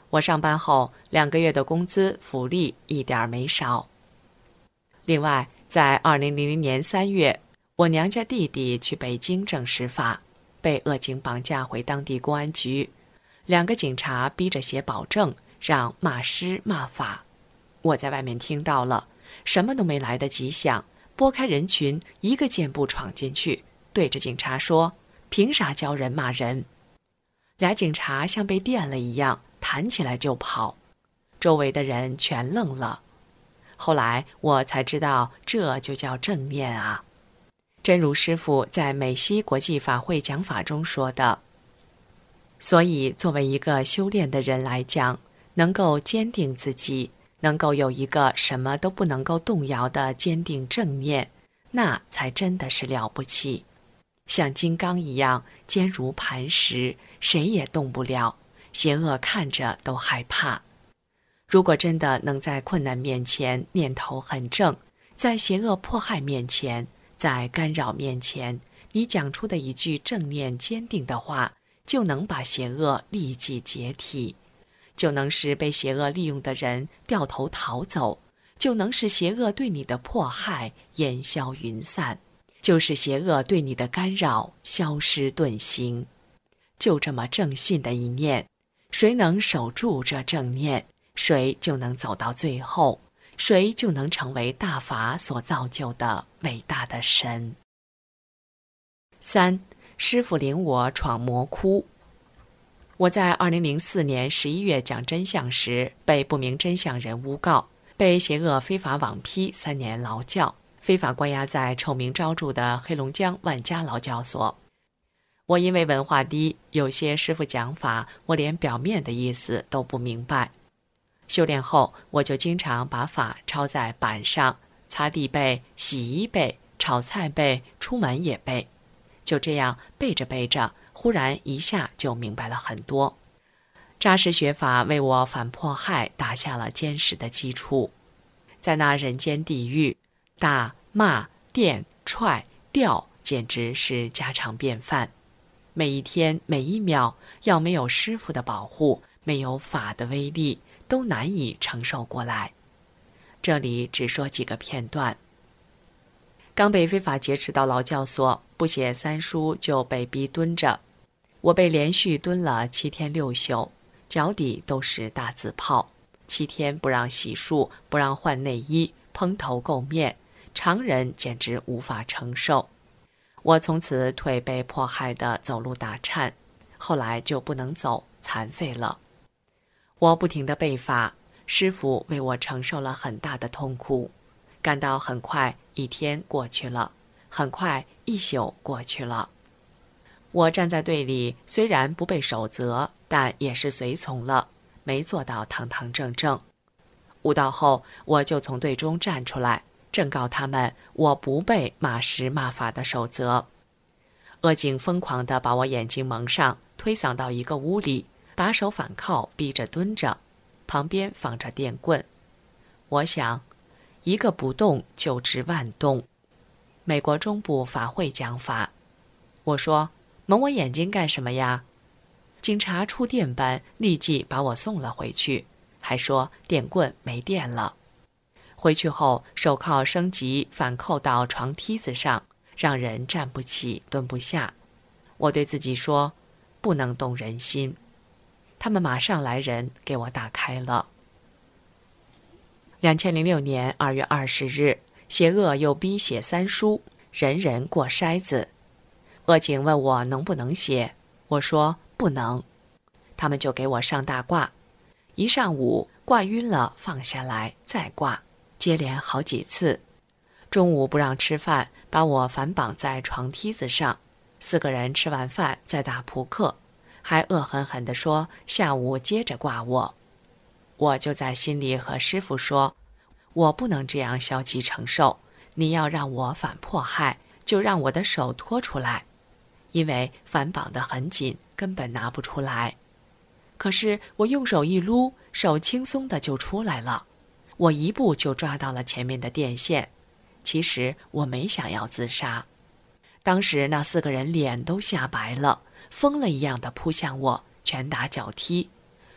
我上班后两个月的工资福利一点没少。另外，在二零零零年三月，我娘家弟弟去北京证实法，被恶警绑架回当地公安局，两个警察逼着写保证，让骂师骂法。我在外面听到了，什么都没来得及想，拨开人群，一个箭步闯进去，对着警察说：“凭啥教人骂人？”俩警察像被电了一样，弹起来就跑，周围的人全愣了。后来我才知道，这就叫正念啊！真如师父在美西国际法会讲法中说的。所以，作为一个修炼的人来讲，能够坚定自己，能够有一个什么都不能够动摇的坚定正念，那才真的是了不起。像金刚一样坚如磐石，谁也动不了，邪恶看着都害怕。如果真的能在困难面前念头很正，在邪恶迫害面前，在干扰面前，你讲出的一句正念坚定的话，就能把邪恶立即解体，就能使被邪恶利用的人掉头逃走，就能使邪恶对你的迫害烟消云散，就使邪恶对你的干扰消失遁形。就这么正信的一念，谁能守住这正念，谁就能走到最后，谁就能成为大法所造就的伟大的神。三，师父领我闯魔窟。我在二零零四年十一月讲真相时，被不明真相人诬告，被邪恶非法网批三年劳教，非法关押在臭名昭著的黑龙江万家劳教所。我因为文化低，有些师父讲法，我连表面的意思都不明白。修炼后，我就经常把法抄在板上，擦地背、洗衣背、炒菜背、出门也背。就这样背着背着，忽然一下就明白了很多。扎实学法为我反迫害打下了坚实的基础。在那人间地狱，打、骂、电、踹、吊简直是家常便饭。每一天每一秒，要没有师父的保护，没有法的威力，都难以承受过来。这里只说几个片段。刚被非法劫持到劳教所，不写三书就被逼蹲着。我被连续蹲了七天六宿，脚底都是大字泡，七天不让洗漱，不让换内衣，蓬头垢面，常人简直无法承受。我从此腿被迫害得走路打颤，后来就不能走，残废了。我不停地背法，师父为我承受了很大的痛苦，感到很快一天过去了，很快一宿过去了。我站在队里，虽然不被守责，但也是随从了，没做到堂堂正正。悟道后，我就从队中站出来，正告他们我不被骂师骂法的守责。恶警疯狂地把我眼睛蒙上，推搡到一个屋里，把手反铐，逼着蹲着，旁边放着电棍。我想，一个不动就知万动。美国中部法会讲法，我说蒙我眼睛干什么呀？警察触电般立即把我送了回去，还说电棍没电了。回去后，手铐升级反扣到床梯子上，让人站不起蹲不下。我对自己说，不能动人心。他们马上来人给我打开了。两千零六年二月二十日，邪恶又逼写三书，人人过筛子。恶警问我能不能写，我说不能。他们就给我上大挂，一上午挂晕了放下来再挂，接连好几次。中午不让吃饭，把我反绑在床梯子上，四个人吃完饭再打扑克，还恶狠狠地说下午接着挂我。我就在心里和师父说，我不能这样消极承受，你要让我反迫害，就让我的手拖出来，因为反绑得很紧，根本拿不出来。可是我用手一撸，手轻松的就出来了，我一步就抓到了前面的电线。其实我没想要自杀。当时那四个人脸都吓白了，疯了一样的扑向我，拳打脚踢。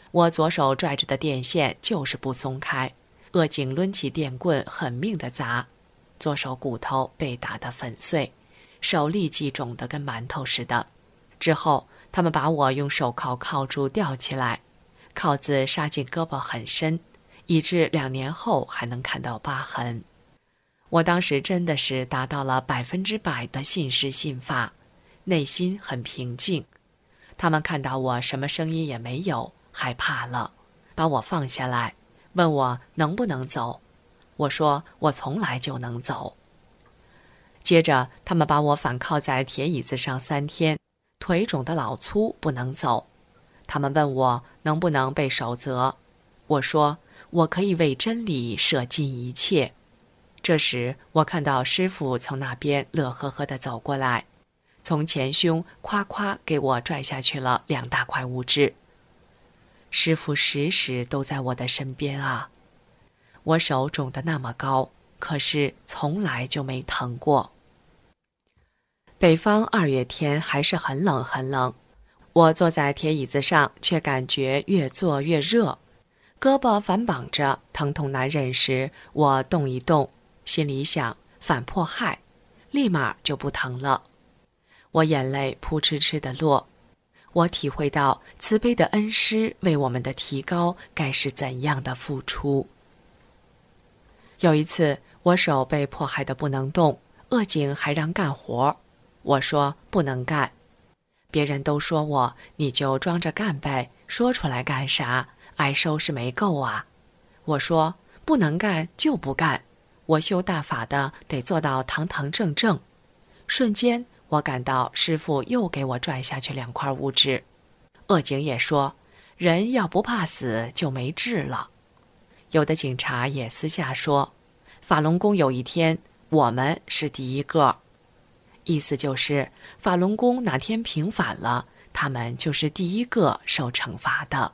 我左手拽着的电线就是不松开，恶警抡起电棍狠命地砸，左手骨头被打得粉碎，手立即肿得跟馒头似的。之后他们把我用手铐铐住吊起来，铐子杀进胳膊很深，以致两年后还能看到疤痕。我当时真的是达到了百分之百的信师信法，内心很平静。他们看到我什么声音也没有，害怕了，把我放下来，问我能不能走。我说我从来就能走。接着他们把我反铐在铁椅子上三天，腿肿得老粗，不能走。他们问我能不能背守则，我说我可以为真理舍尽一切。这时我看到师父从那边乐呵呵地走过来，从前胸夸夸给我拽下去了两大块物质。师父时时都在我的身边啊！我手肿得那么高，可是从来就没疼过。北方二月天还是很冷很冷，我坐在铁椅子上，却感觉越坐越热，胳膊反绑着，疼痛难忍时，我动一动，心里想反迫害，立马就不疼了。我眼泪扑哧哧地落，我体会到慈悲的恩师为我们的提高该是怎样的付出。有一次我手被迫害得不能动，恶警还让干活，我说不能干。别人都说我，你就装着干呗，说出来干啥，挨收拾没够啊。我说不能干就不干，我修大法的得做到堂堂正正。瞬间我感到师父又给我拽下去两块物质。恶警也说，人要不怕死就没治了。有的警察也私下说，法轮功有一天我们是第一个。意思就是法轮功哪天平反了，他们就是第一个受惩罚的。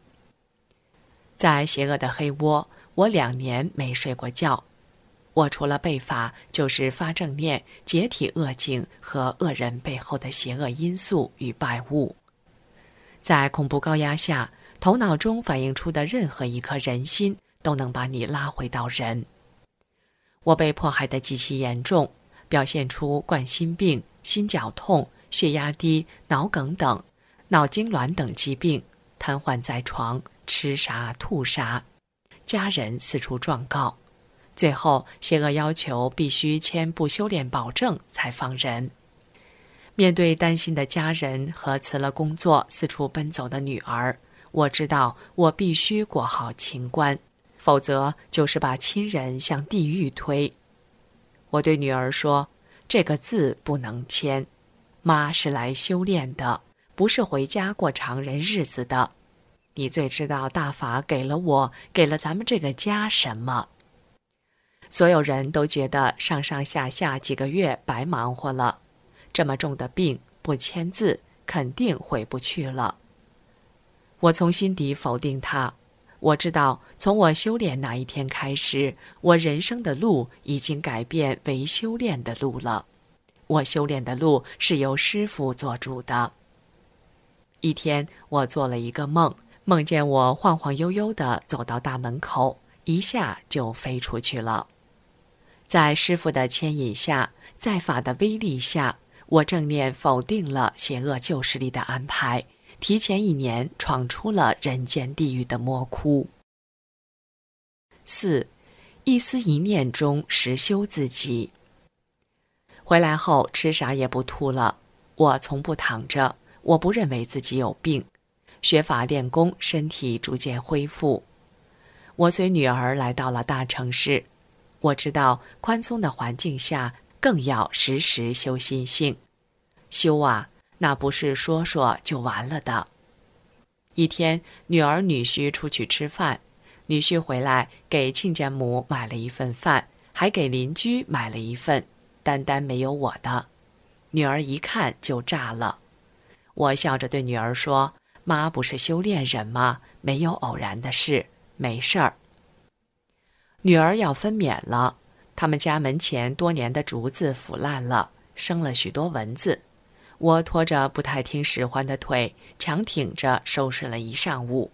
在邪恶的黑窝，我两年没睡过觉。我除了背法，就是发正念，解体恶境和恶人背后的邪恶因素与败物。在恐怖高压下，头脑中反映出的任何一颗人心，都能把你拉回到人。我被迫害得极其严重，表现出冠心病、心绞痛、血压低、脑梗等、脑痉挛等疾病，瘫痪在床，吃啥吐啥，家人四处状告。最后邪恶要求必须签不修炼保证才放人。面对担心的家人和辞了工作四处奔走的女儿，我知道我必须过好情关，否则就是把亲人向地狱推。我对女儿说，这个字不能签，妈是来修炼的，不是回家过常人日子的。你最知道大法给了我，给了咱们这个家什么。所有人都觉得上上下下几个月白忙活了，这么重的病不签字肯定回不去了。我从心底否定他，我知道从我修炼那一天开始，我人生的路已经改变为修炼的路了。我修炼的路是由师父做主的。一天我做了一个梦，梦见我晃晃悠悠地走到大门口，一下就飞出去了。在师父的牵引下，在法的威力下，我正念否定了邪恶旧势力的安排，提前一年闯出了人间地狱的魔窟。四，一思一念中实修自己。回来后吃啥也不吐了，我从不躺着，我不认为自己有病。学法练功，身体逐渐恢复。我随女儿来到了大城市，我知道宽松的环境下更要时时修心性。修啊，那不是说说就完了的。一天，女儿女婿出去吃饭，女婿回来给亲家母买了一份饭，还给邻居买了一份，单单没有我的。女儿一看就炸了。我笑着对女儿说，妈不是修炼人吗？没有偶然的事，没事儿。女儿要分娩了，他们家门前多年的竹子腐烂了，生了许多蚊子。我拖着不太听使唤的腿，强挺着收拾了一上午。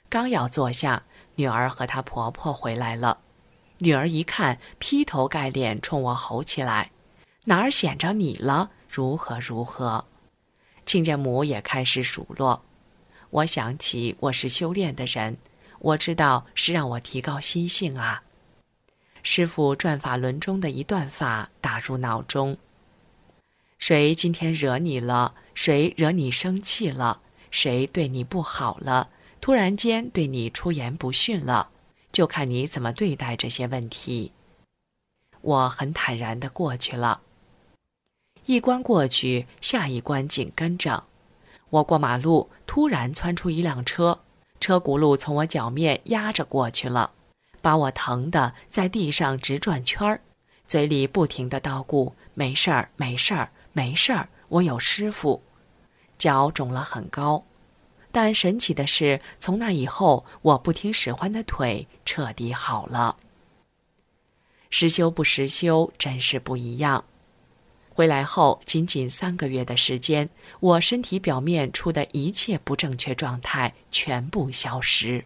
刚要坐下，女儿和她婆婆回来了。女儿一看，劈头盖脸冲我吼起来：“哪儿显着你了？如何如何？”亲家母也开始数落。我想起我是修炼的人，我知道是让我提高心性啊。师父转法轮中的一段法打入脑中：谁今天惹你了？谁惹你生气了？谁对你不好了？突然间对你出言不逊了？就看你怎么对待这些问题。我很坦然地过去了。一关过去，下一关紧跟着。我过马路，突然窜出一辆车，车轱辘从我脚面压着过去了，把我疼得在地上直转圈儿，嘴里不停地叨咕：“没事儿，没事儿，没事儿，我有师傅。”脚肿了很高。但神奇的是，从那以后，我不听使唤的腿彻底好了。实修不实修，真是不一样。回来后，仅仅三个月的时间，我身体表面出的一切不正确状态全部消失。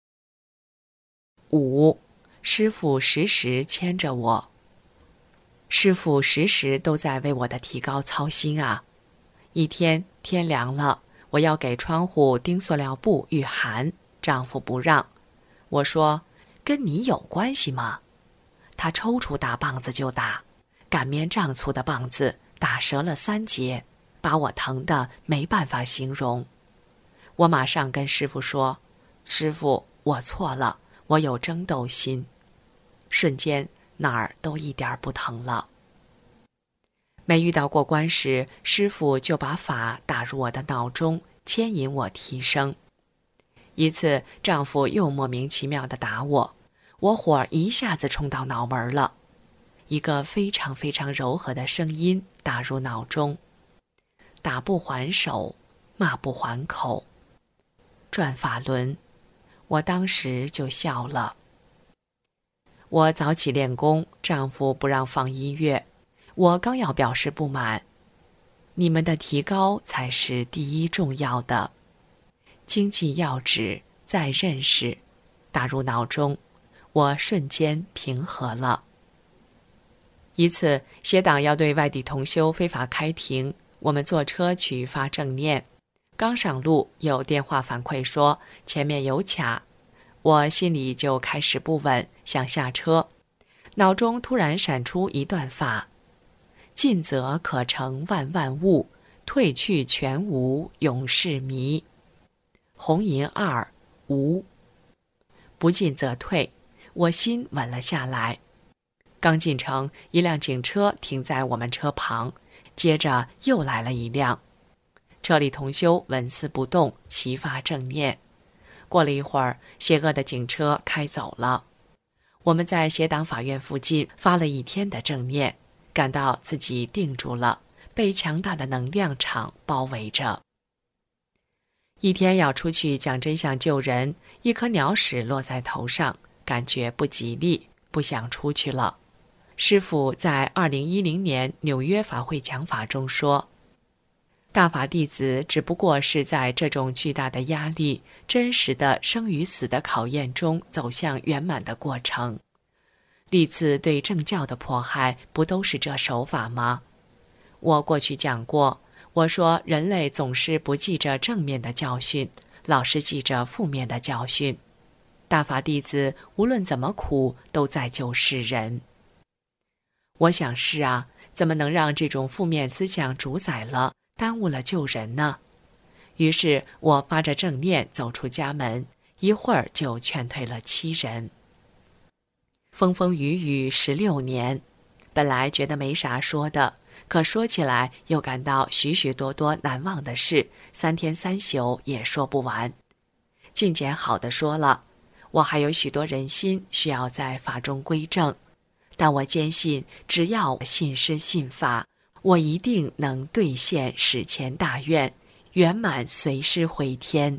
五，师父时时牵着我。师父时时都在为我的提高操心啊。一天天凉了，我要给窗户钉塑料布御寒，丈夫不让。我说：“跟你有关系吗？”他抽出大棒子就打，擀面杖粗的棒子打折了三节，把我疼得没办法形容。我马上跟师父说：“师父，我错了，我有争斗心。”瞬间哪儿都一点不疼了。没遇到过关时，师父就把法打入我的脑中，牵引我提升。一次，丈夫又莫名其妙地打我，我火一下子冲到脑门了。一个非常非常柔和的声音打入脑中：打不还手，骂不还口。转法轮，我当时就笑了。我早起练功，丈夫不让放音乐。我刚要表示不满：你们的提高才是第一重要的。精进要旨，再认识，打入脑中，我瞬间平和了。一次，协党要对外地同修非法开庭，我们坐车去发正念，刚上路，有电话反馈说前面有卡，我心里就开始不稳，想下车，脑中突然闪出一段法：进则可成万万物，退去全无，永是迷。红银二无，不进则退，我心稳了下来。刚进城，一辆警车停在我们车旁，接着又来了一辆。车里同修纹丝不动，齐发正念。过了一会儿，邪恶的警车开走了。我们在协党法院附近发了一天的正念，感到自己定住了，被强大的能量场包围着。一天要出去讲真相救人，一颗鸟屎落在头上，感觉不吉利，不想出去了。师父在二零一零年纽约法会讲法中说，大法弟子只不过是在这种巨大的压力、真实的生与死的考验中走向圆满的过程。历次对正教的迫害，不都是这手法吗？我过去讲过，我说人类总是不记着正面的教训，老是记着负面的教训。大法弟子无论怎么苦，都在救世人。我想是啊，怎么能让这种负面思想主宰了，耽误了救人呢？于是我发着正念走出家门，一会儿就劝退了七人。风风雨雨十六年，本来觉得没啥说的，可说起来又感到许许多多难忘的事，三天三宿也说不完。进简好的说了，我还有许多人心需要在法中归正，但我坚信，只要信师信法，我一定能兑现史前大愿，圆满随师回天。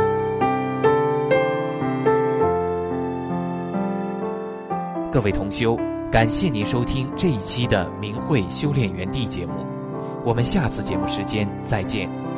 各位同修，感谢您收听这一期的明慧修炼园地节目，我们下次节目时间再见。